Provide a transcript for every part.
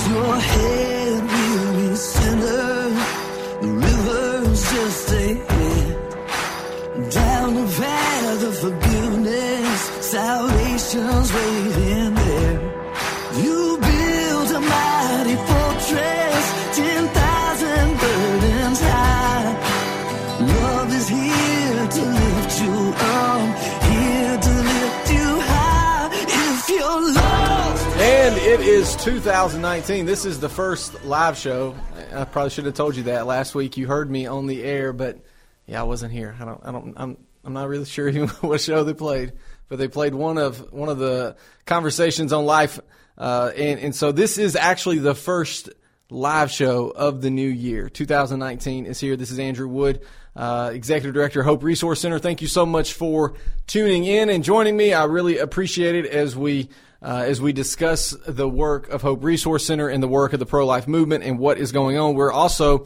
your head, weary sinner. The river's just ahead. Down the path of forgiveness, salvation's waiting there. You build a mighty fortress, 10,000 burdens high. Love is here to lift you up, here to lift you high. If you're lost. And it is 2019. This is the first live show. I probably should have told you that last week. You heard me on the air, but yeah, I wasn't here. I'm not really sure even what show they played, but they played one of the conversations on life, and so this is actually the first live show of the new year. 2019 is here. This is Andrew Wood, Executive Director, Hope Resource Center. Thank you so much for tuning in and joining me. I really appreciate it as we discuss the work of Hope Resource Center and the work of the pro-life movement and what is going on. We're also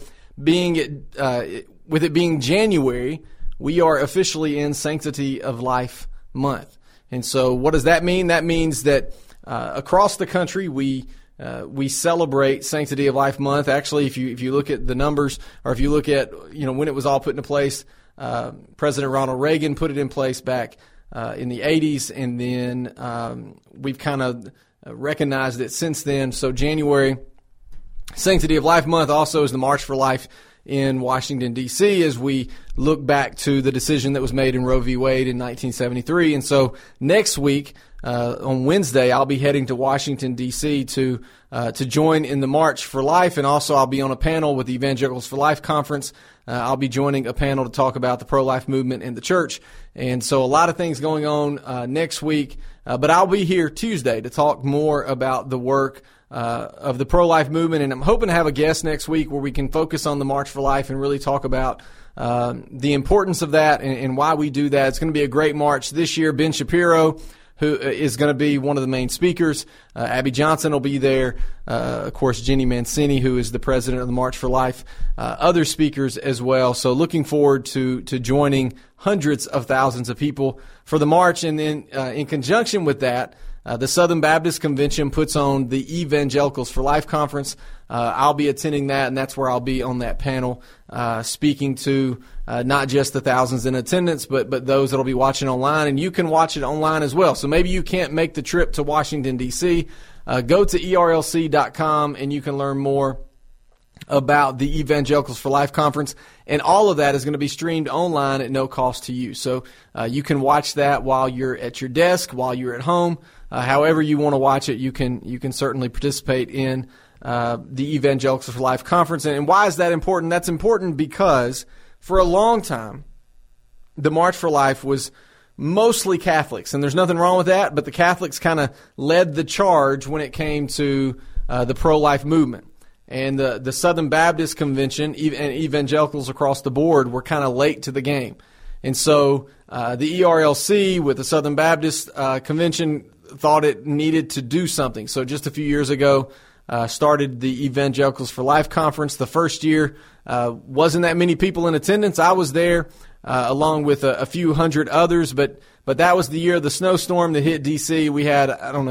with it being January, we are officially in Sanctity of Life Month. And so what does that mean? That means that across the country we celebrate Sanctity of Life Month. Actually, if you look at the numbers, or if you look at when it was all put into place, President Ronald Reagan put it in place back in the 80s, and then we've kind of recognized it since then. So January, Sanctity of Life Month, also is the March for Life in Washington, D.C., as we look back to the decision that was made in Roe v. Wade in 1973. And so next week, on Wednesday, I'll be heading to Washington, D.C. to join in the March for Life, and also I'll be on a panel with the Evangelicals for Life Conference. I'll be joining a panel to talk about the pro-life movement in the church. And so a lot of things going on next week, but I'll be here Tuesday to talk more about the work of the pro-life movement, and I'm hoping to have a guest next week where we can focus on the March for Life and really talk about the importance of that and why we do that. It's going to be a great march this year. Ben Shapiro, who is going to be one of the main speakers. Abby Johnson will be there. Of course, Jenny Mancini, who is the president of the March for Life. Other speakers as well. So looking forward to joining hundreds of thousands of people for the march. And then in conjunction with that, the Southern Baptist Convention puts on the Evangelicals for Life Conference. I'll be attending that, and that's where I'll be on that panel, speaking to not just the thousands in attendance, but those that will be watching online. And you can watch it online as well. So maybe you can't make the trip to Washington, D.C. Go to erlc.com, and you can learn more about the Evangelicals for Life Conference. And all of that is going to be streamed online at no cost to you. So you can watch that while you're at your desk, while you're at home. However you want to watch it, you can certainly participate in the Evangelicals for Life Conference. And why is that important? That's important because for a long time, the March for Life was mostly Catholics. And there's nothing wrong with that, but the Catholics kind of led the charge when it came to the pro-life movement. And the Southern Baptist Convention and evangelicals across the board were kind of late to the game. And so the ERLC with the Southern Baptist Convention thought it needed to do something. So just a few years ago, started the Evangelicals for Life Conference. The first year wasn't that many people in attendance. I was there along with a few hundred others, but that was the year of the snowstorm that hit D.C. We had,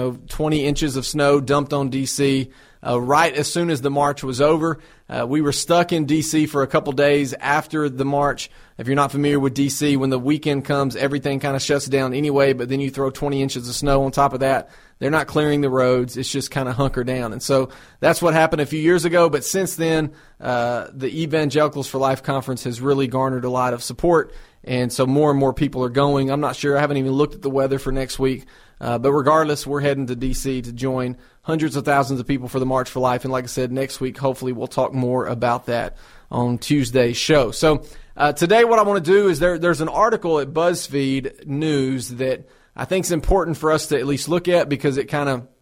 20 inches of snow dumped on D.C. Right as soon as the march was over. We were stuck in D.C. for a couple days after the march. If you're not familiar with D.C., when the weekend comes, everything kind of shuts down anyway, but then you throw 20 inches of snow on top of that. They're not clearing the roads. It's just kind of hunker down. And so that's what happened a few years ago. But since then, the Evangelicals for Life Conference has really garnered a lot of support. And so more and more people are going. I'm not sure. I haven't even looked at the weather for next week. But regardless, we're heading to D.C. to join hundreds of thousands of people for the March for Life. And like I said, next week, hopefully we'll talk more about that on Tuesday's show. So today what I want to do is there's an article at BuzzFeed News that I think is important for us to at least look at because it kind of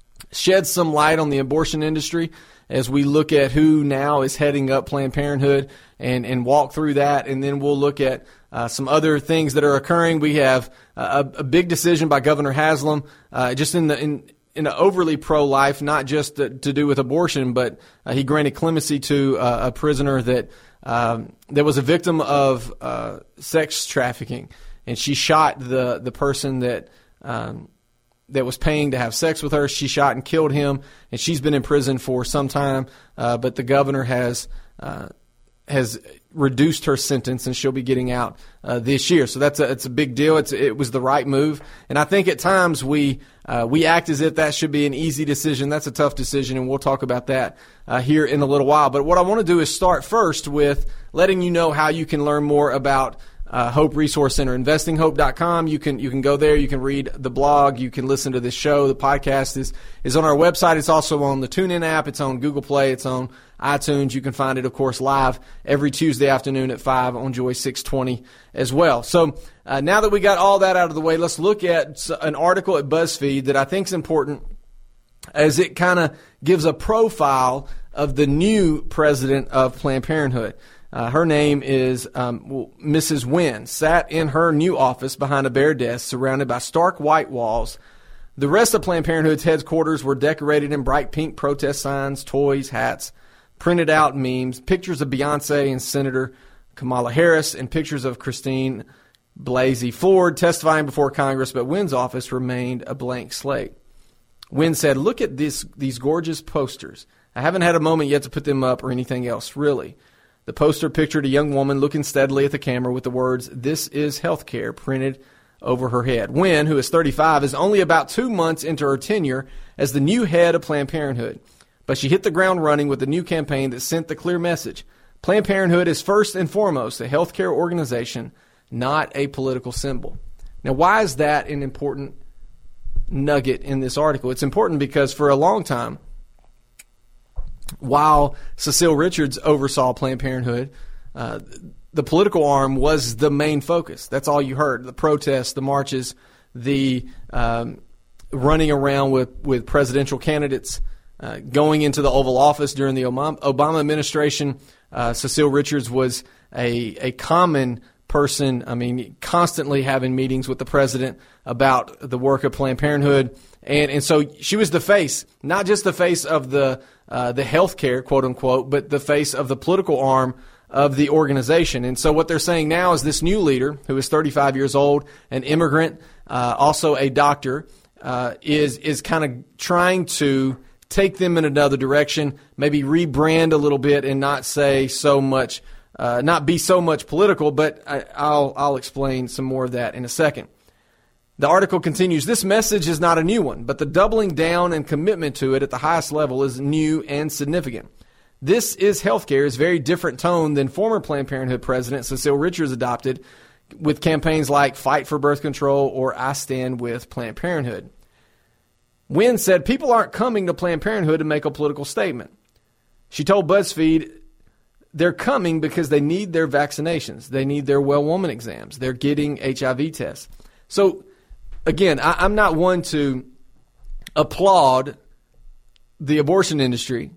sheds some light on the abortion industry as we look at who now is heading up Planned Parenthood and walk through that. And then we'll look at some other things that are occurring. We have a big decision by Governor Haslam just in the overly pro-life, not just to do with abortion, but he granted clemency to a prisoner that was a victim of sex trafficking. And she shot the person that that was paying to have sex with her. She shot and killed him, and she's been in prison for some time. But the governor has reduced her sentence, and she'll be getting out this year. So it's a big deal. It was the right move, and I think at times we act as if that should be an easy decision. That's a tough decision, and we'll talk about that here in a little while. But what I want to do is start first with letting you know how you can learn more about Hope Resource Center. InvestingHope.com. You can go there. You can read the blog. You can listen to this show. The podcast is on our website. It's also on the TuneIn app. It's on Google Play. It's on iTunes. You can find it, of course, live every Tuesday afternoon at 5 on Joy 620 as well. So now that we got all that out of the way, let's look at an article at BuzzFeed that I think is important, as it kind of gives a profile of the new president of Planned Parenthood. Her name is Mrs. Nguyen, sat in her new office behind a bare desk surrounded by stark white walls. The rest of Planned Parenthood's headquarters were decorated in bright pink protest signs, toys, hats, printed out memes, pictures of Beyonce and Senator Kamala Harris, and pictures of Christine Blasey Ford testifying before Congress, but Nguyen's office remained a blank slate. Nguyen said, "Look at these gorgeous posters. I haven't had a moment yet to put them up or anything else, really." The poster pictured a young woman looking steadily at the camera with the words, "This is healthcare," printed over her head. Nguyen, who is 35, is only about 2 months into her tenure as the new head of Planned Parenthood. But she hit the ground running with a new campaign that sent the clear message. Planned Parenthood is first and foremost a healthcare organization, not a political symbol. Now, why is that an important nugget in this article? It's important because for a long time, while Cecile Richards oversaw Planned Parenthood, the political arm was the main focus. That's all you heard. The protests, the marches, the running around with presidential candidates, going into the Oval Office during the Obama administration. Cecile Richards was a common person, constantly having meetings with the president about the work of Planned Parenthood. And so she was the face, not just the face of the healthcare, quote unquote, but the face of the political arm of the organization. And so what they're saying now is this new leader, who is 35 years old, an immigrant, also a doctor, is kind of trying to take them in another direction, maybe rebrand a little bit and not say so much, not be so much political, but I'll explain some more of that in a second. The article continues, "This message is not a new one, but the doubling down and commitment to it at the highest level is new and significant. This is healthcare is very different tone than former Planned Parenthood president Cecile Richards adopted with campaigns like Fight for Birth Control or I Stand with Planned Parenthood." Nguyen said people aren't coming to Planned Parenthood to make a political statement. She told BuzzFeed they're coming because they need their vaccinations. They need their well woman exams. They're getting HIV tests. So, again, I'm not one to applaud the abortion industry.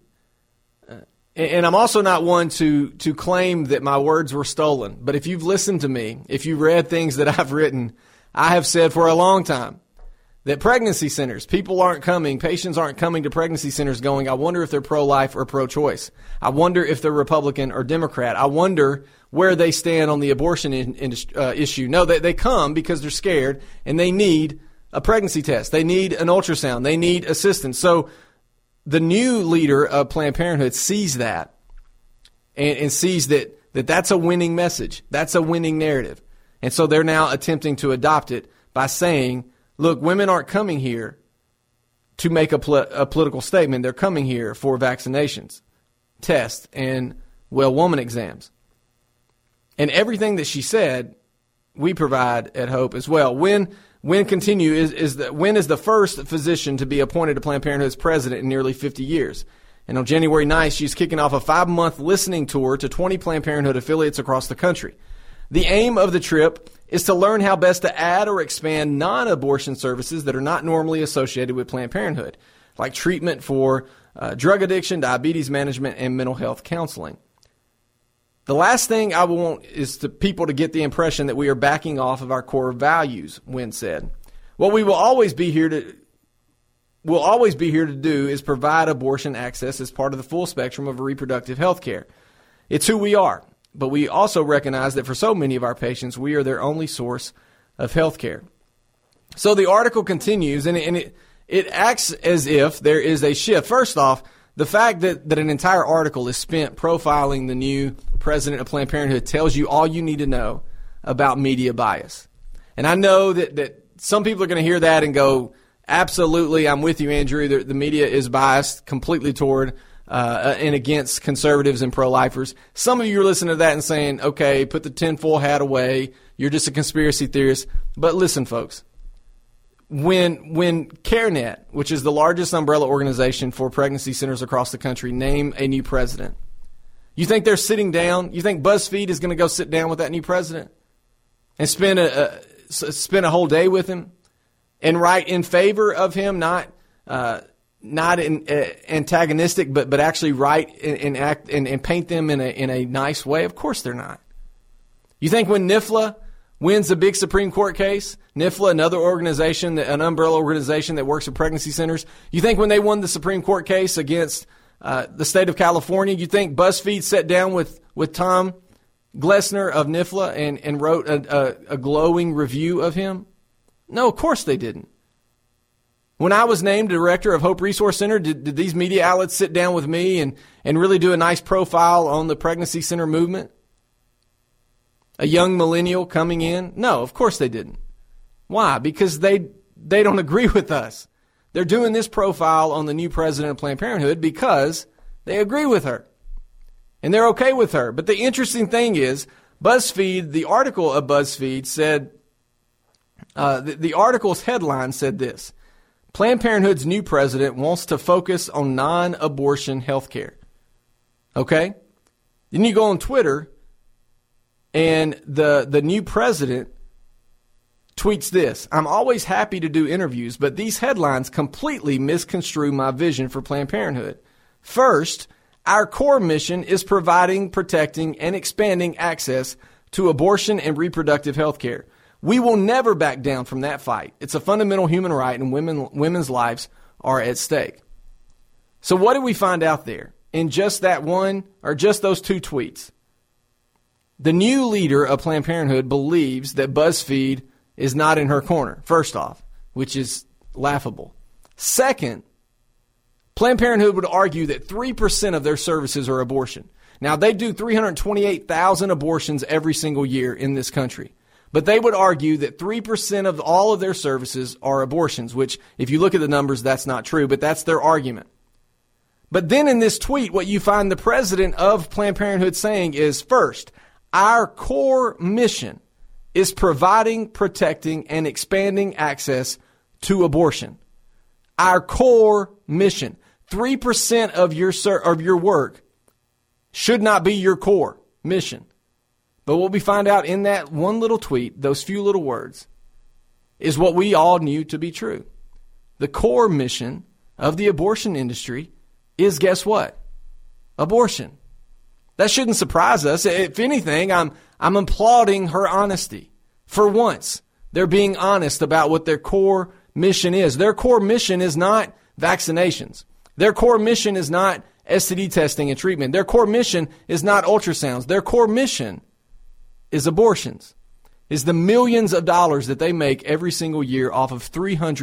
And I'm also not one to claim that my words were stolen. But if you've listened to me, if you've read things that I've written, I have said for a long time that pregnancy centers, patients aren't coming to pregnancy centers going, I wonder if they're pro-life or pro-choice. I wonder if they're Republican or Democrat. I wonder where they stand on the abortion issue. No, they come because they're scared and they need a pregnancy test. They need an ultrasound. They need assistance. So the new leader of Planned Parenthood sees that and sees that that's a winning message. That's a winning narrative. And so they're now attempting to adopt it by saying, look, women aren't coming here to make a political statement. They're coming here for vaccinations, tests, and well woman exams. And everything that she said, we provide at Hope as well. Nguyen is the first physician to be appointed to Planned Parenthood's president in nearly 50 years. And on January 9th, she's kicking off a 5-month listening tour to 20 Planned Parenthood affiliates across the country. The aim of the trip is to learn how best to add or expand non-abortion services that are not normally associated with Planned Parenthood, like treatment for drug addiction, diabetes management, and mental health counseling. The last thing I want is to people to get the impression that we are backing off of our core values, Nguyen said. What we will always be here to do is provide abortion access as part of the full spectrum of reproductive health care. It's who we are, but we also recognize that for so many of our patients, we are their only source of health care. So the article continues, and it acts as if there is a shift. First off, the fact that an entire article is spent profiling the new president of Planned Parenthood tells you all you need to know about media bias. And I know that some people are going to hear that and go, absolutely, I'm with you, Andrew. The media is biased completely toward and against conservatives and pro-lifers. Some of you are listening to that and saying, okay, put the tinfoil hat away. You're just a conspiracy theorist. But listen, folks. When CareNet, which is the largest umbrella organization for pregnancy centers across the country, name a new president, you think they're sitting down? You think BuzzFeed is going to go sit down with that new president and spend a whole day with him and write in favor of him, not antagonistic, but actually write and act and paint them in a nice way? Of course they're not. You think when NIFLA wins a big Supreme Court case, NIFLA, another organization, an umbrella organization that works with pregnancy centers, you think when they won the Supreme Court case against the state of California, you think BuzzFeed sat down with Tom Glessner of NIFLA and wrote a glowing review of him? No, of course they didn't. When I was named director of Hope Resource Center, did these media outlets sit down with me and really do a nice profile on the pregnancy center movement? A young millennial coming in? No, of course they didn't. Why? Because they don't agree with us. They're doing this profile on the new president of Planned Parenthood because they agree with her. And they're okay with her. But the interesting thing is, BuzzFeed, the article of BuzzFeed said, the article's headline said this: Planned Parenthood's new president wants to focus on non-abortion health care. Okay? Then you go on Twitter, and the new president tweets this: I'm always happy to do interviews, but these headlines completely misconstrue my vision for Planned Parenthood. First, our core mission is providing, protecting, and expanding access to abortion and reproductive health care. We will never back down from that fight. It's a fundamental human right, and women's lives are at stake. So what did we find out there in just that one, or just those two tweets? The new leader of Planned Parenthood believes that BuzzFeed is not in her corner, first off, which is laughable. Second, Planned Parenthood would argue that 3% of their services are abortion. Now, they do 328,000 abortions every single year in this country. But they would argue that 3% of all of their services are abortions, which, if you look at the numbers, that's not true, but that's their argument. But then in this tweet, what you find the president of Planned Parenthood saying is, first, our core mission is providing, protecting, and expanding access to abortion. Our core mission. 3% of your work should not be your core mission. But what we find out in that one little tweet, those few little words, is what we all knew to be true. The core mission of the abortion industry is, guess what? Abortion. That shouldn't surprise us. If anything, I'm applauding her honesty. For once, they're being honest about what their core mission is. Their core mission is not vaccinations. Their core mission is not STD testing and treatment. Their core mission is not ultrasounds. Their core mission is abortions, is the millions of dollars that they make every single year off of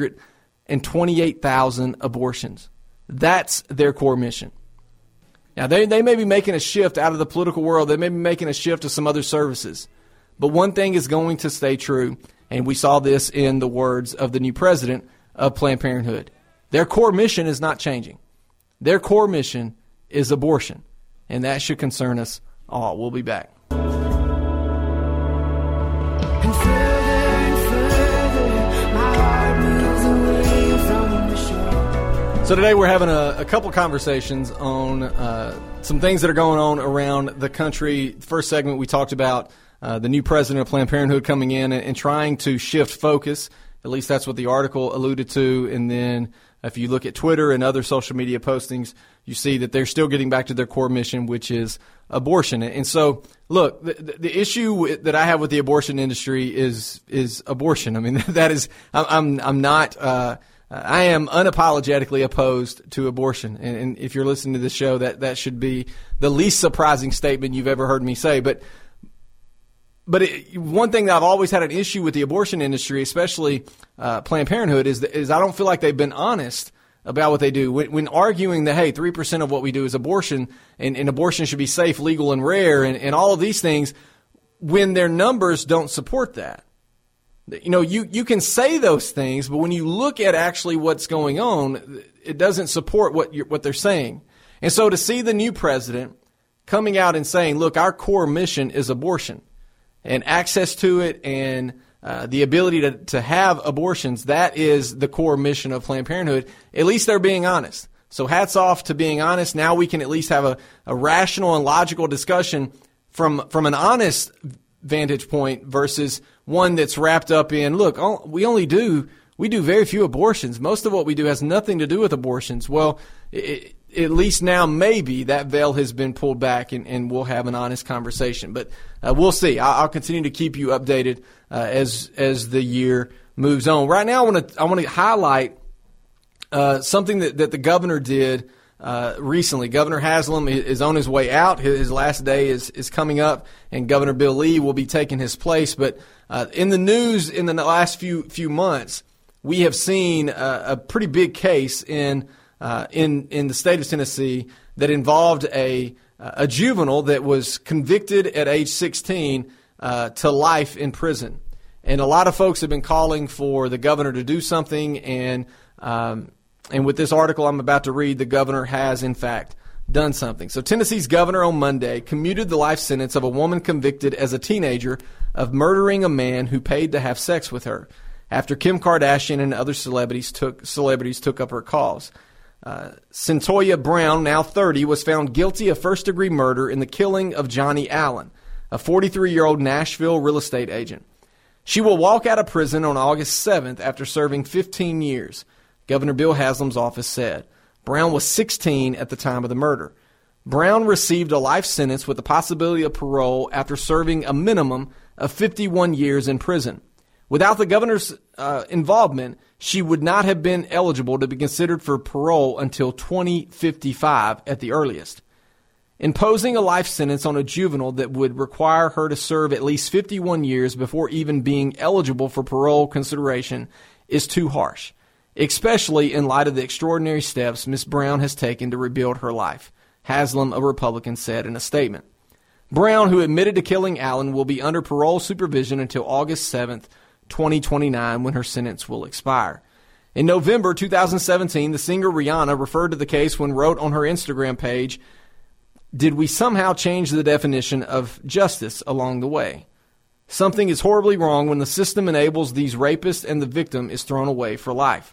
328,000 abortions. That's their core mission. Now, they may be making a shift out of the political world. They may be making a shift to some other services. But one thing is going to stay true, and we saw this in the words of the new president of Planned Parenthood. Their core mission is not changing. Their core mission is abortion, and that should concern us all. We'll be back. So today we're having a couple conversations on some things that are going on around the country. First segment, we talked about the new president of Planned Parenthood coming in and trying to shift focus. At least that's what the article alluded to. And then if you look at Twitter and other social media postings, you see that they're still getting back to their core mission, which is abortion. And so, look, the issue that I have with the abortion industry is abortion. I mean, that is, I'm not. I am unapologetically opposed to abortion. And if you're listening to this show, that should be the least surprising statement you've ever heard me say. But But one thing that I've always had an issue with the abortion industry, especially Planned Parenthood, is I don't feel like they've been honest about what they do. When arguing that, hey, 3% of what we do is abortion, and abortion should be safe, legal, and rare, and all of these things, when their numbers don't support that. You know, you can say those things, but when you look at actually what's going on, it doesn't support what they're saying. And so to see the new president coming out and saying, look, our core mission is abortion and access to it and the ability to have abortions, that is the core mission of Planned Parenthood. At least they're being honest. So hats off to being honest. Now we can at least have a rational and logical discussion from an honest vantage point versus one that's wrapped up in, look, we do very few abortions. Most of what we do has nothing to do with abortions. Well, at least now maybe that veil has been pulled back and we'll have an honest conversation. But we'll see. I'll continue to keep you updated as the year moves on. Right now I want to highlight something that the governor did recently. Governor Haslam is on his way out. His last day is coming up, and Governor Bill Lee will be taking his place. But in the news in the last few months, we have seen a pretty big case in the state of Tennessee that involved a juvenile that was convicted at age 16 to life in prison. And a lot of folks have been calling for the governor to do something, and with this article I'm about to read, the governor has, in fact, done something. So Tennessee's governor on Monday commuted the life sentence of a woman convicted as a teenager of murdering a man who paid to have sex with her after Kim Kardashian and other celebrities took up her cause. Centoya Brown, now 30, was found guilty of first-degree murder in the killing of Johnny Allen, a 43-year-old Nashville real estate agent. She will walk out of prison on August 7th after serving 15 years. Governor Bill Haslam's office said. Brown was 16 at the time of the murder. Brown received a life sentence with the possibility of parole after serving a minimum of 51 years in prison. Without the governor's involvement, she would not have been eligible to be considered for parole until 2055 at the earliest. Imposing a life sentence on a juvenile that would require her to serve at least 51 years before even being eligible for parole consideration is too harsh, especially in light of the extraordinary steps Ms. Brown has taken to rebuild her life, Haslam, a Republican, said in a statement. Brown, who admitted to killing Allen, will be under parole supervision until August 7th, 2029, when her sentence will expire. In November 2017, the singer Rihanna referred to the case when wrote on her Instagram page, "Did we somehow change the definition of justice along the way? Something is horribly wrong when the system enables these rapists and the victim is thrown away for life."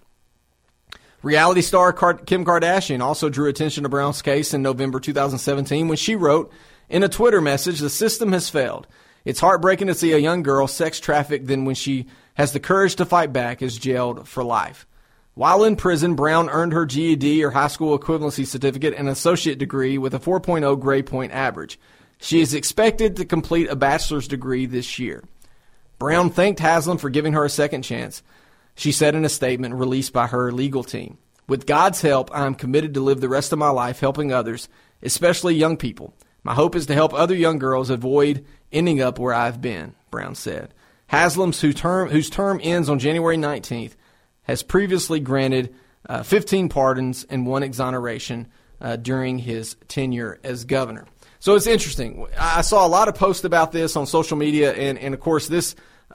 Reality star Kim Kardashian also drew attention to Brown's case in November 2017 when she wrote in a Twitter message, "The system has failed. It's heartbreaking to see a young girl sex trafficked, then when she has the courage to fight back is jailed for life." While in prison, Brown earned her GED, or high school equivalency certificate, and associate degree with a 4.0 grade point average. She is expected to complete a bachelor's degree this year. Brown thanked Haslam for giving her a second chance. She said in a statement released by her legal team, "With God's help, I am committed to live the rest of my life helping others, especially young people. My hope is to help other young girls avoid ending up where I've been," Brown said. Haslam, whose term ends on January 19th, has previously granted 15 pardons and 1 exoneration during his tenure as governor. So it's interesting. I saw a lot of posts about this on social media, and of course this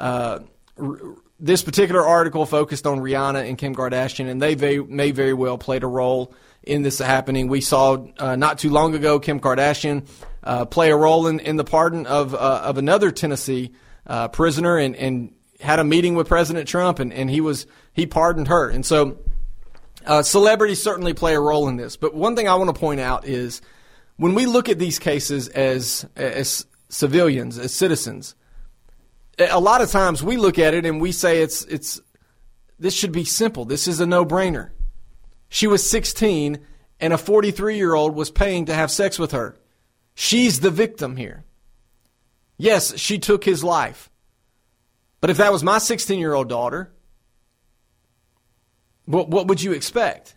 particular article focused on Rihanna and Kim Kardashian, and they may very well played a role in this happening. We saw not too long ago Kim Kardashian play a role in the pardon of another Tennessee prisoner, and had a meeting with President Trump, and he pardoned her. And so celebrities certainly play a role in this. But one thing I want to point out is when we look at these cases as civilians, as citizens, a lot of times we look at it and we say this should be simple. This is a no-brainer. She was 16 and a 43-year-old was paying to have sex with her. She's the victim here. Yes, she took his life. But if that was my 16-year-old daughter, what would you expect?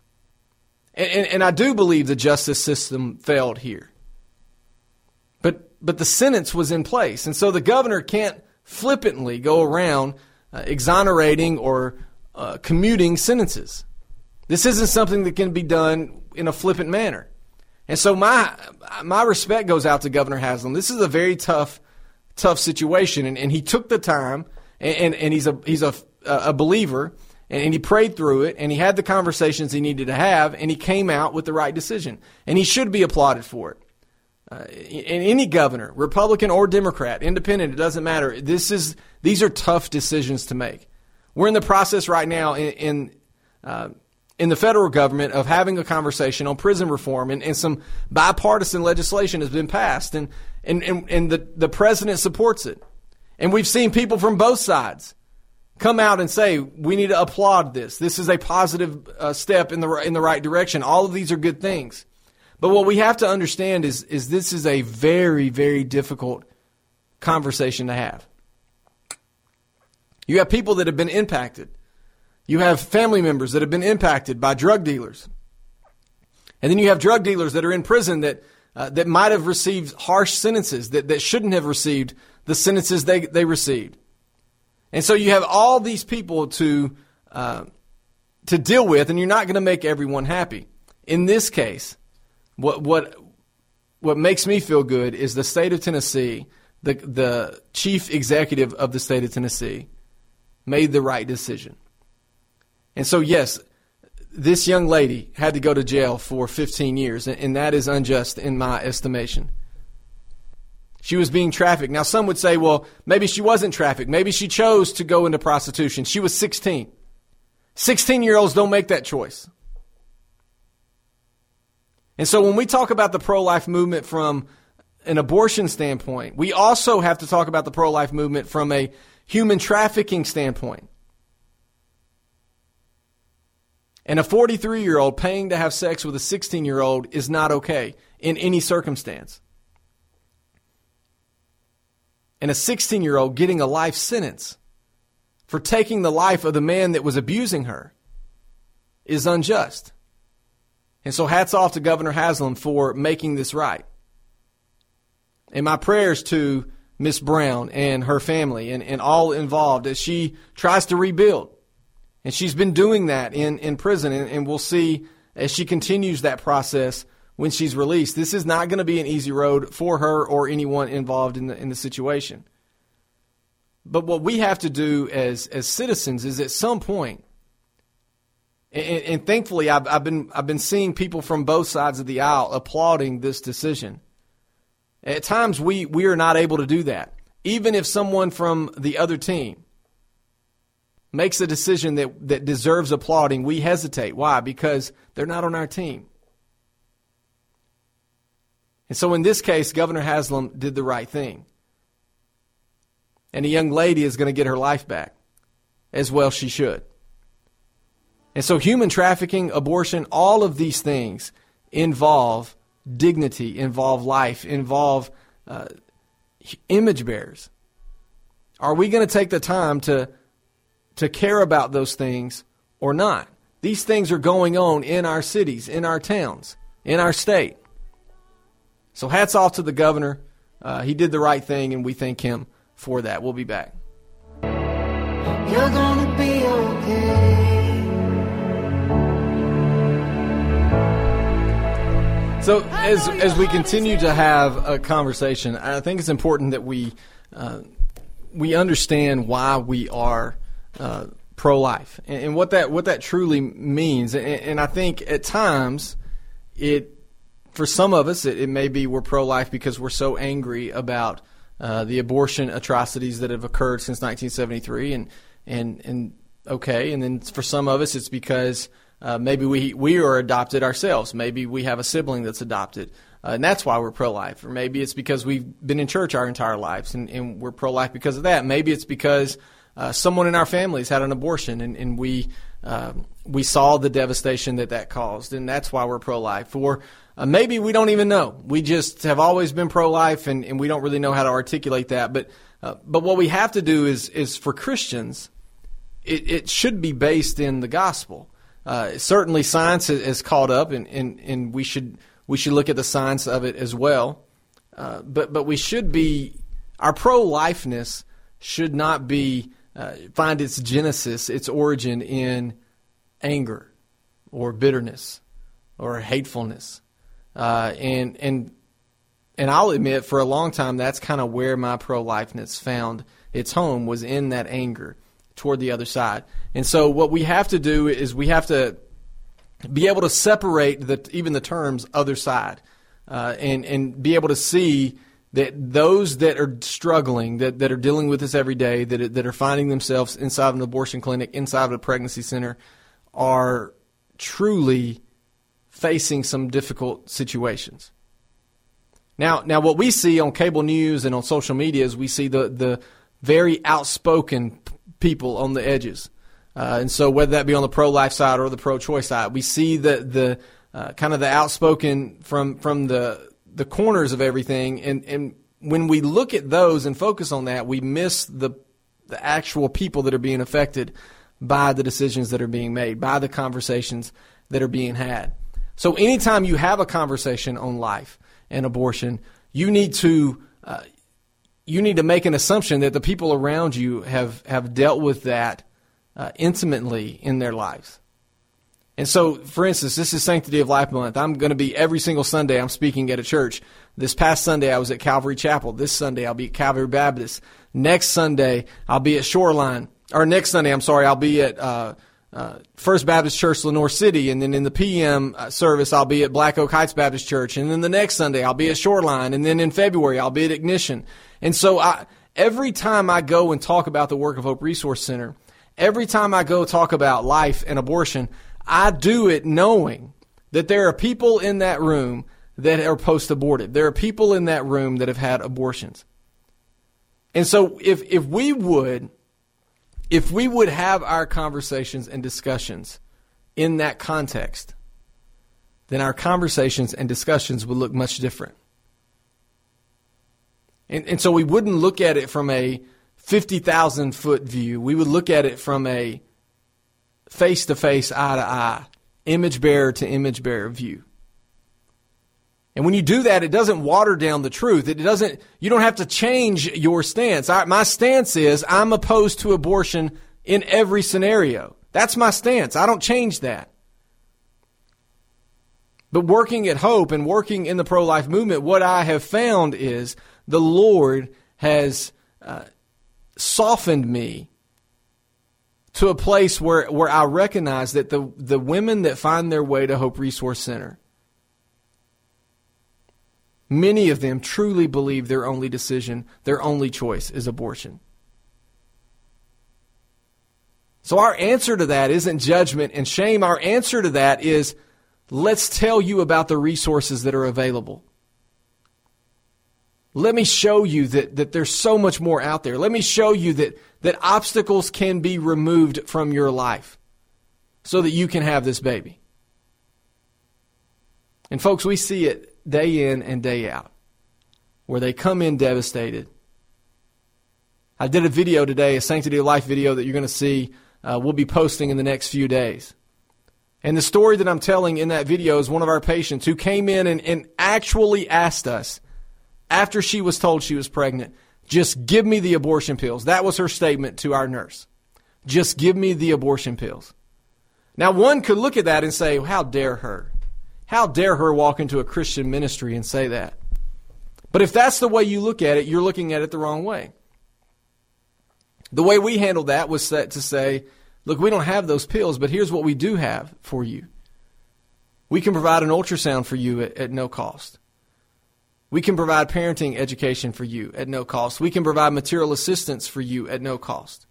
And I do believe the justice system failed here. But the sentence was in place. And so the governor can't flippantly go around exonerating or commuting sentences. This isn't something that can be done in a flippant manner. And so my respect goes out to Governor Haslam. This is a very tough situation, and he took the time, and he's a believer, and he prayed through it, and he had the conversations he needed to have, and he came out with the right decision. And he should be applauded for it. And any governor, Republican or Democrat, independent, it doesn't matter. These are tough decisions to make. We're in the process right now in the federal government of having a conversation on prison reform, and some bipartisan legislation has been passed, and the president supports it. And we've seen people from both sides come out and say, we need to applaud this. This is a positive step in the right direction. All of these are good things. But what we have to understand is this is a very, very difficult conversation to have. You have people that have been impacted. You have family members that have been impacted by drug dealers. And then you have drug dealers that are in prison that might have received harsh sentences, that shouldn't have received the sentences they received. And so you have all these people to deal with, and you're not going to make everyone happy. In this case, what makes me feel good is the state of Tennessee, the chief executive of the state of Tennessee, made the right decision. And so, yes, this young lady had to go to jail for 15 years, and that is unjust in my estimation. She was being trafficked. Now, some would say, well, maybe she wasn't trafficked. Maybe she chose to go into prostitution. She was 16. 16-year-olds don't make that choice. And so when we talk about the pro-life movement from an abortion standpoint, we also have to talk about the pro-life movement from a human trafficking standpoint. And a 43-year-old paying to have sex with a 16-year-old is not okay in any circumstance. And a 16-year-old getting a life sentence for taking the life of the man that was abusing her is unjust. And so hats off to Governor Haslam for making this right. And my prayers to Miss Brown and her family and all involved as she tries to rebuild. And she's been doing that in prison, and we'll see as she continues that process when she's released. This is not going to be an easy road for her or anyone involved in the situation. But what we have to do as citizens is at some point, and thankfully I've been seeing people from both sides of the aisle applauding this decision. At times we are not able to do that. Even if someone from the other team makes a decision that deserves applauding, we hesitate. Why? Because they're not on our team. And so in this case, Governor Haslam did the right thing. And a young lady is going to get her life back, as well she should. And so human trafficking, abortion, all of these things involve dignity, involve life, involve image bearers. Are we going to take the time to care about those things or not? These things are going on in our cities, in our towns, in our state. So hats off to the governor. He did the right thing, and we thank him for that. We'll be back. You're gonna be okay. So as we continue to have a conversation, I think it's important that we understand why we are pro-life and what that truly means. And I think at times for some of us it may be we're pro-life because we're so angry about the abortion atrocities that have occurred since 1973, and then for some of us it's because maybe we are adopted ourselves. Maybe we have a sibling that's adopted, and that's why we're pro-life. Or maybe it's because we've been in church our entire lives, and we're pro-life because of that. Maybe it's because someone in our families had an abortion, and we saw the devastation that caused, and that's why we're pro-life. Or maybe we don't even know. We just have always been pro-life, and we don't really know how to articulate that. But what we have to do is for Christians, it should be based in the gospel. Certainly science is caught up, and we should look at the science of it as well. but we should be, our pro-lifeness should not be, find its genesis, its origin in anger or bitterness or hatefulness. And I'll admit, for a long time, that's kind of where my pro-lifeness found its home, was in that anger toward the other side. And so what we have to do is we have to be able to separate even the terms other side, and be able to see that those that are struggling, that are dealing with this every day, that are finding themselves inside of an abortion clinic, inside of a pregnancy center, are truly facing some difficult situations. Now, what we see on cable news and on social media is we see the very outspoken people on the edges. And so whether that be on the pro-life side or the pro-choice side, we see the kind of the outspoken from the corners of everything. And when we look at those and focus on that, we miss the actual people that are being affected by the decisions that are being made, by the conversations that are being had. So anytime you have a conversation on life and abortion, you need to make an assumption that the people around you have dealt with that intimately in their lives. And so, for instance, this is Sanctity of Life Month. I'm going to be every single Sunday I'm speaking at a church. This past Sunday I was at Calvary Chapel. This Sunday I'll be at Calvary Baptist. Next Sunday I'll be at Shoreline. Or next Sunday, I'll be at First Baptist Church, Lenoir City. And then in the PM service, I'll be at Black Oak Heights Baptist Church. And then the next Sunday, I'll be at Shoreline. And then in February, I'll be at Ignition. And so every time I go and talk about the Work of Hope Resource Center, every time I go talk about life and abortion, I do it knowing that there are people in that room that are post-aborted. There are people in that room that have had abortions. And so if we would have our conversations and discussions in that context, then our conversations and discussions would look much different. And so we wouldn't look at it from a 50,000-foot view. We would look at it from a face-to-face, eye-to-eye, image-bearer to image-bearer view. And when you do that, it doesn't water down the truth. You don't have to change your stance. My stance is I'm opposed to abortion in every scenario. That's my stance. I don't change that. But working at Hope and working in the pro-life movement, what I have found is the Lord has softened me to a place where I recognize that the women that find their way to Hope Resource Center, many of them truly believe their only decision, their only choice is abortion. So our answer to that isn't judgment and shame. Our answer to that is, let's tell you about the resources that are available. Let me show you that there's so much more out there. Let me show you that obstacles can be removed from your life so that you can have this baby. And folks, we see it day in and day out, where they come in devastated. I did a video today, a Sanctity of Life video that you're going to see. We'll be posting in the next few days. And the story that I'm telling in that video is one of our patients who came in and actually asked us, after she was told she was pregnant, just give me the abortion pills. That was her statement to our nurse. Just give me the abortion pills. Now, one could look at that and say, how dare her? How dare her walk into a Christian ministry and say that? But if that's the way you look at it, you're looking at it the wrong way. The way we handled that was to say, look, we don't have those pills, but here's what we do have for you. We can provide an ultrasound for you at no cost. We can provide parenting education for you at no cost. We can provide material assistance for you at no cost.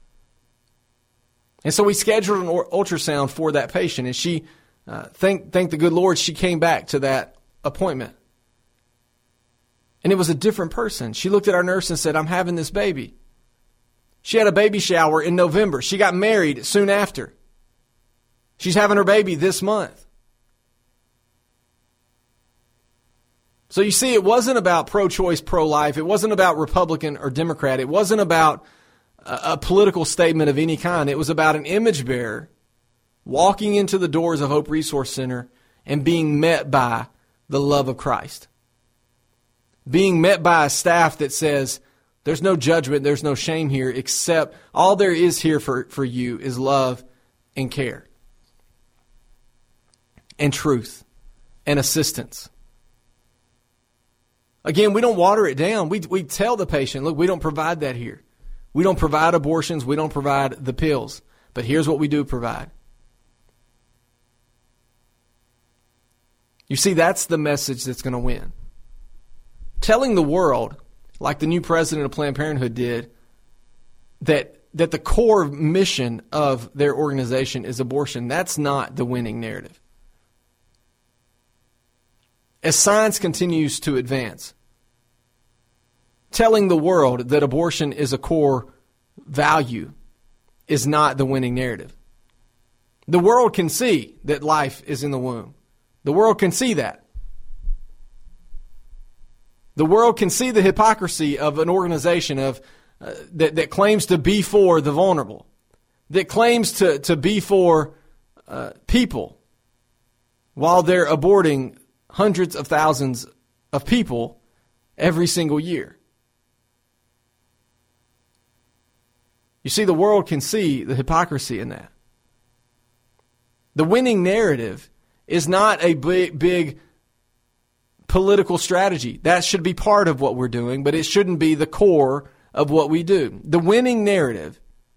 And so we scheduled an ultrasound for that patient, and she, thank the good Lord, she came back to that appointment. And it was a different person. She looked at our nurse and said, I'm having this baby. She had a baby shower in November. She got married soon after. She's having her baby this month. So you see, it wasn't about pro-choice, pro-life. It wasn't about Republican or Democrat. It wasn't about a political statement of any kind. It was about an image bearer walking into the doors of Hope Resource Center and being met by the love of Christ. being met by a staff that says, there's no judgment, there's no shame here, except all there is here for you is love and care and truth and assistance. Again, we don't water it down. We tell the patient, look, we don't provide that here. We don't provide abortions. We don't provide the pills. But here's what we do provide. You see, that's the message that's going to win. Telling the world, like the new president of Planned Parenthood did, that the core mission of their organization is abortion, that's not the winning narrative. As science continues to advance, telling the world that abortion is a core value is not the winning narrative. The world can see that life is in the womb. The world can see that. The world can see the hypocrisy of an organization that claims to be for the vulnerable, that claims to be for people, while they're aborting hundreds of thousands of people every single year. You see, the world can see the hypocrisy in that. The winning narrative is not a big political strategy. That should be part of what we're doing, but it shouldn't be the core of what we do. The winning narrative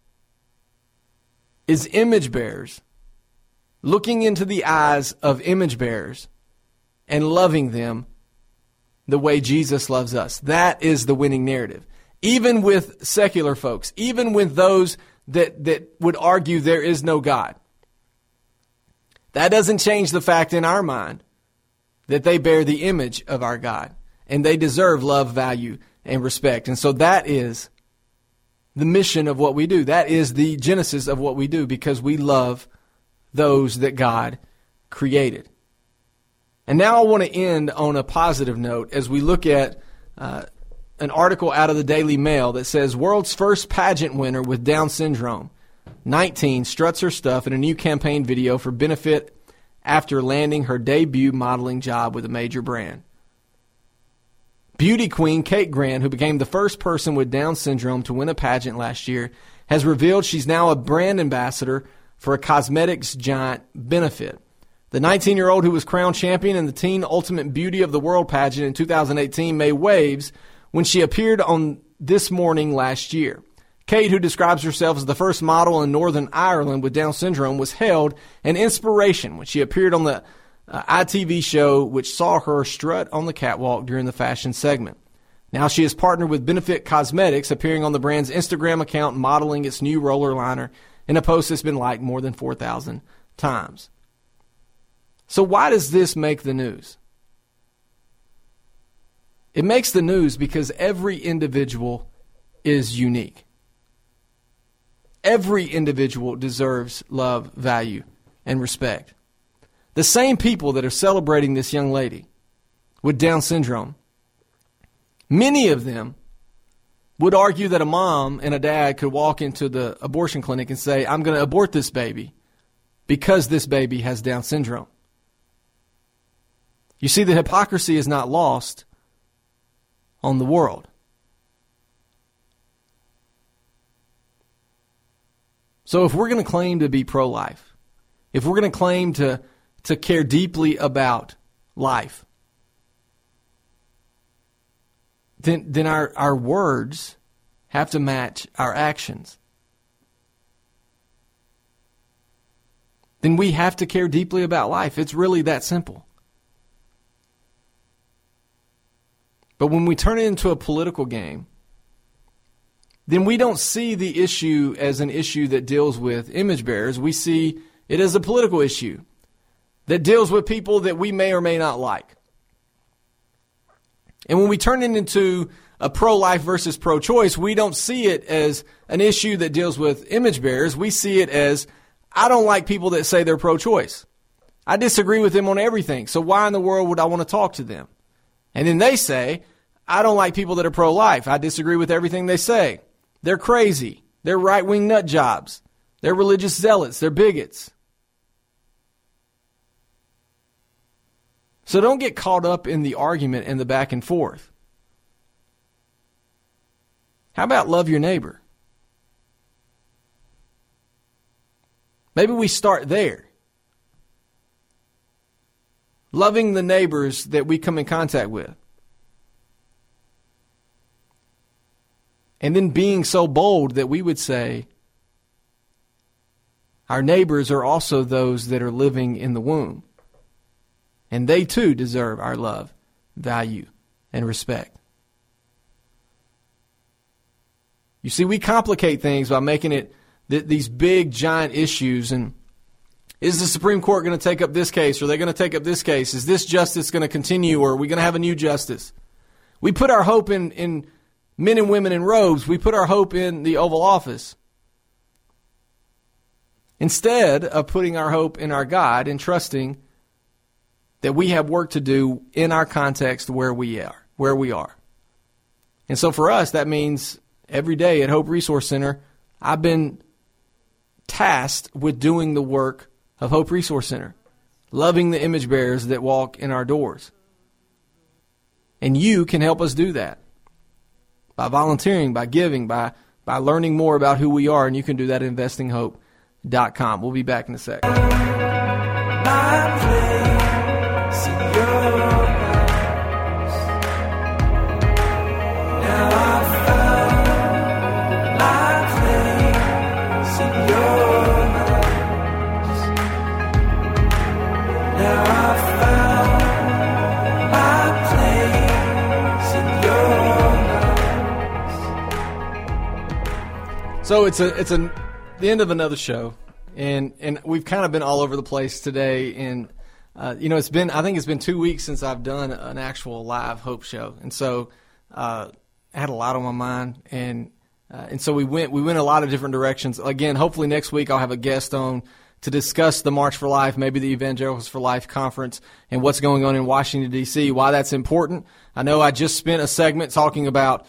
is image bearers looking into the eyes of image bearers and loving them the way Jesus loves us. That is the winning narrative. Even with secular folks, even with those that would argue there is no God. That doesn't change the fact in our mind that they bear the image of our God and they deserve love, value, and respect. And so that is the mission of what we do. That is the genesis of what we do, because we love those that God created. And now I want to end on a positive note as we look at an article out of the Daily Mail that says, world's first pageant winner with Down syndrome, 19, struts her stuff in a new campaign video for benefit after landing her debut modeling job with a major brand. Beauty queen Kate Grant, who became the first person with Down syndrome to win a pageant last year, has revealed she's now a brand ambassador for a cosmetics giant Benefit. The 19-year-old who was crowned champion in the Teen Ultimate Beauty of the World pageant in 2018 made waves when she appeared on This Morning last year. Kate, who describes herself as the first model in Northern Ireland with Down syndrome, was hailed an inspiration when she appeared on the ITV show, which saw her strut on the catwalk during the fashion segment. Now she is partnered with Benefit Cosmetics, appearing on the brand's Instagram account modeling its new roller liner in a post that's been liked more than 4,000 times. So why does this make the news? It makes the news because every individual is unique. Every individual deserves love, value, and respect. The same people that are celebrating this young lady with Down syndrome, many of them would argue that a mom and a dad could walk into the abortion clinic and say, I'm going to abort this baby because this baby has Down syndrome. You see, the hypocrisy is not lost on the world. So if we're going to claim to be pro-life, if we're going to claim to care deeply about life, then our words have to match our actions. Then we have to care deeply about life. It's really that simple. But when we turn it into a political game, then we don't see the issue as an issue that deals with image bearers. We see it as a political issue that deals with people that we may or may not like. And when we turn it into a pro-life versus pro-choice, we don't see it as an issue that deals with image bearers. We see it as, I don't like people that say they're pro-choice. I disagree with them on everything. So why in the world would I want to talk to them? And then they say, I don't like people that are pro-life. I disagree with everything they say. They're crazy. They're right-wing nut jobs. They're religious zealots. They're bigots. So don't get caught up in the argument and the back and forth. How about love your neighbor? Maybe we start there. Loving the neighbors that we come in contact with. And then being so bold that we would say, our neighbors are also those that are living in the womb. And they too deserve our love, value, and respect. You see, we complicate things by making it these big, giant issues. And is the Supreme Court going to take up this case? Or are they going to take up this case? Is this justice going to continue? Or are we going to have a new justice? We put our hope in men and women in robes. We put our hope in the Oval Office. Instead of putting our hope in our God and trusting that we have work to do in our context where we are. And so for us, that means every day at Hope Resource Center, I've been tasked with doing the work of Hope Resource Center, loving the image bearers that walk in our doors. And you can help us do that by volunteering, by giving, by learning more about who we are, and you can do that at investinghope.com. We'll be back in a sec. So it's the end of another show, and we've kind of been all over the place today. And I think it's been 2 weeks since I've done an actual live Hope show, and so I had a lot on my mind, and so we went a lot of different directions. Again, hopefully next week I'll have a guest on to discuss the March for Life, maybe the Evangelicals for Life conference, and what's going on in Washington D.C. Why that's important. I know I just spent a segment talking about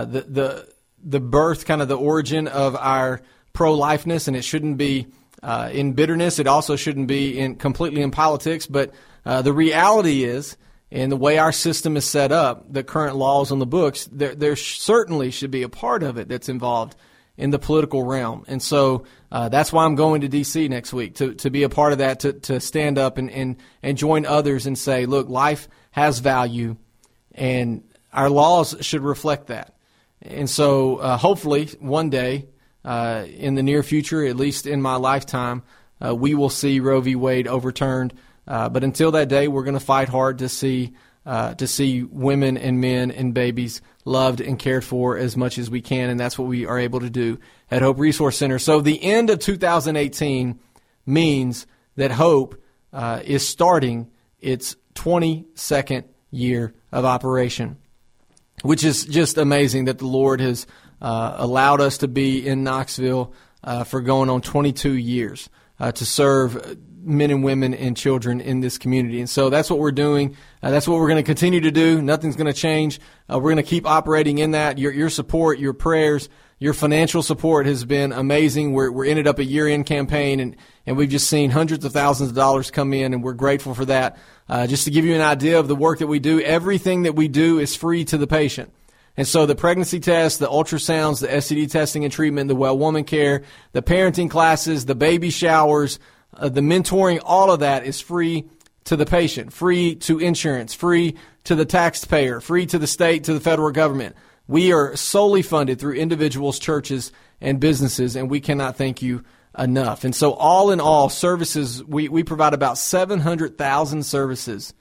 the birth, kind of the origin of our pro-lifeness, and it shouldn't be in bitterness. It also shouldn't be completely in politics. But the reality is, in the way our system is set up, the current laws on the books, there certainly should be a part of it that's involved in the political realm. And so that's why I'm going to D.C. next week, to be a part of that, to stand up and join others and say, look, life has value, and our laws should reflect that. And so hopefully one day in the near future, at least in my lifetime, we will see Roe v. Wade overturned. But until that day, we're going to fight hard to see women and men and babies loved and cared for as much as we can, and that's what we are able to do at Hope Resource Center. So the end of 2018 means that Hope is starting its 22nd year of operation, which is just amazing that the Lord has allowed us to be in Knoxville for going on 22 years to serve men and women and children in this community. And so that's what we're doing. That's what we're going to continue to do. Nothing's going to change. We're going to keep operating in that. Your support, your prayers, your financial support has been amazing. We're ended up a year-end campaign, and we've just seen hundreds of thousands of dollars come in, and we're grateful for that. Just to give you an idea of the work that we do, everything that we do is free to the patient. And so the pregnancy tests, the ultrasounds, the STD testing and treatment, the well woman care, the parenting classes, the baby showers, the mentoring, all of that is free to the patient, free to insurance, free to the taxpayer, free to the state, to the federal government. We are solely funded through individuals, churches, and businesses, and we cannot thank you enough. And so all in all, services, we provide about 700,000 services,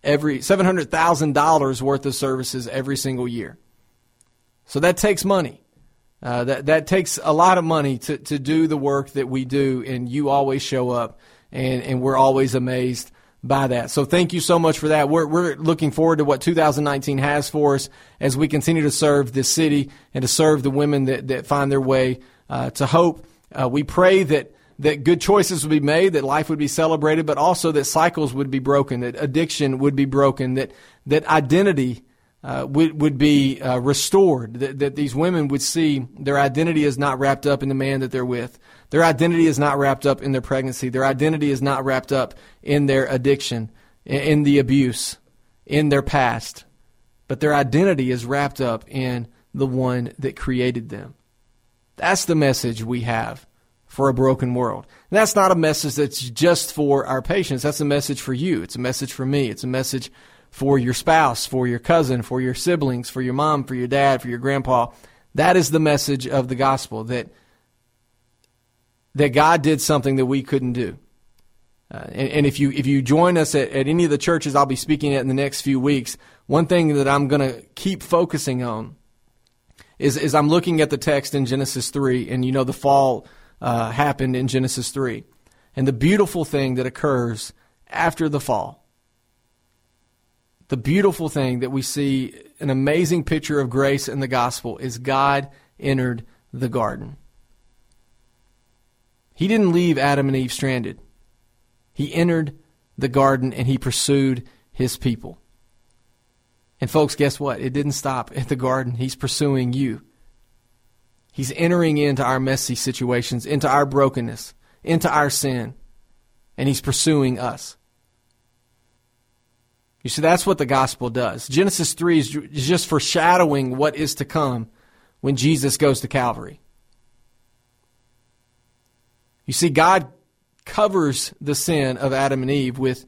$700,000 worth of services every single year. So that takes money. That takes a lot of money to do the work that we do, and you always show up, and we're always amazed by that. So thank you so much for that. We're looking forward to what 2019 has for us as we continue to serve this city and to serve the women that find their way to hope. We pray that good choices would be made, that life would be celebrated, but also that cycles would be broken, that addiction would be broken, that identity would be restored, that these women would see their identity is not wrapped up in the man that they're with. Their identity is not wrapped up in their pregnancy. Their identity is not wrapped up in their addiction, in the abuse, in their past. But their identity is wrapped up in the one that created them. That's the message we have for a broken world. And that's not a message that's just for our patients. That's a message for you. It's a message for me. It's a message for your spouse, for your cousin, for your siblings, for your mom, for your dad, for your grandpa. That is the message of the gospel, that God did something that we couldn't do. And if you join us at any of the churches I'll be speaking at in the next few weeks, one thing that I'm going to keep focusing on is I'm looking at the text in Genesis 3, and the fall happened in Genesis 3. And the beautiful thing that occurs after the fall, the beautiful thing that we see, an amazing picture of grace in the gospel, is God entered the garden. He didn't leave Adam and Eve stranded. He entered the garden and he pursued his people. And folks, guess what? It didn't stop at the garden. He's pursuing you. He's entering into our messy situations, into our brokenness, into our sin, and he's pursuing us. You see, that's what the gospel does. Genesis 3 is just foreshadowing what is to come when Jesus goes to Calvary. You see, God covers the sin of Adam and Eve with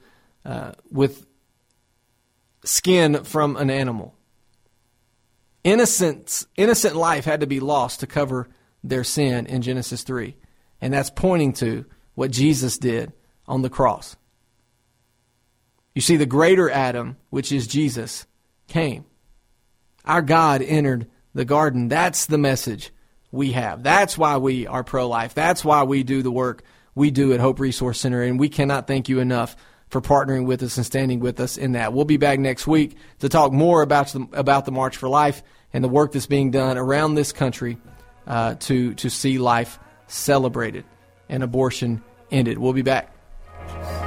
skin from an animal. Innocent life had to be lost to cover their sin in Genesis 3. And that's pointing to what Jesus did on the cross. You see, the greater Adam, which is Jesus, came. Our God entered the garden. That's the message we have. That's why we are pro-life. That's why we do the work we do at Hope Resource Center. And we cannot thank you enough for partnering with us and standing with us in that. We'll be back next week to talk more about the March for Life and the work that's being done around this country to see life celebrated and abortion ended. We'll be back.